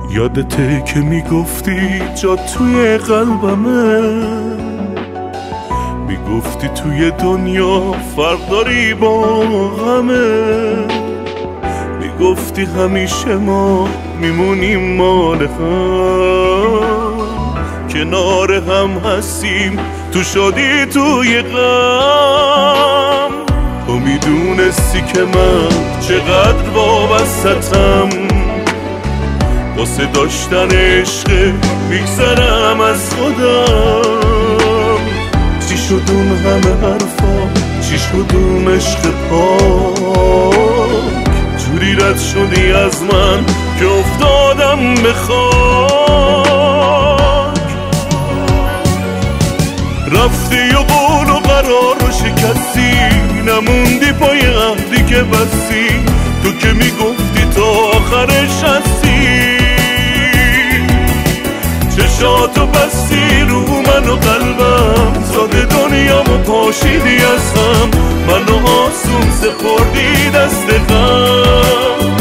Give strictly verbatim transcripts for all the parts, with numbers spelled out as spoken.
یادته که میگفتی جا توی قلبمه، میگفتی توی دنیا فرق داری با غمه، میگفتی همیشه ما میمونیم مال هم، کنار هم هستیم تو شادی توی غم. تو میدونستی که من چقدر وابستم، واسه داشتن عشق میگذرم از خودم. چی شد اون همه حرفا، چی شد اون عشق پاک، جوری رد شدی از من که افتادم به خاک. رفتی و قول و قرار رو شکستی، نموندی پای عهدی که بستی، تو که میگفتی تا آخرش هستی. چشاتو بستی رو من و قلبم، زاده دنیامو پاشیدی از هم، منو آسون سپردی دست غم.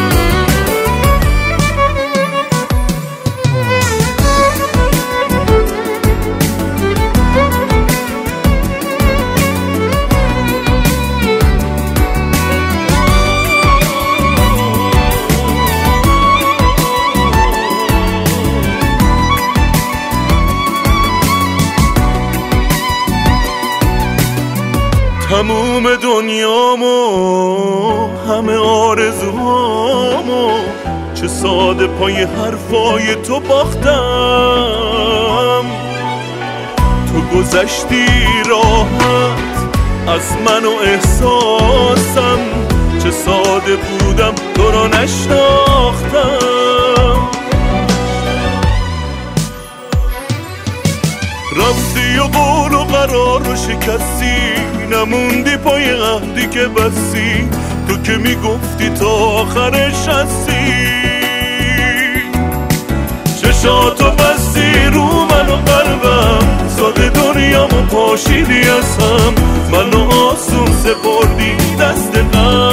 تموم دنیامو، همه آرزوهامو، چه ساده پای حرفای تو باختم. تو گذشتی راحت از من و احساسم، چه ساده بودم تو را نشناختم. رفتی و قول و قرار رو شکستی، نموندی پای عهدی که بستی، تو که میگفتی تا آخرش هستی. چشاتو بستی رو من و قلبم، زاده دنیامو پاشیدی از هم، منو آسون سپردی دست غم.